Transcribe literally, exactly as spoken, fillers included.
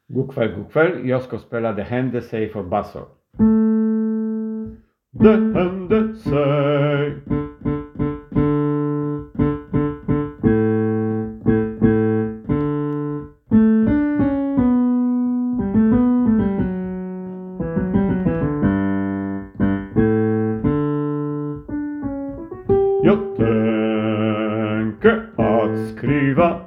God kväll, god kväll. Jag ska spela Det hände sig för basso. Det hände sig. Jag tänker att skriva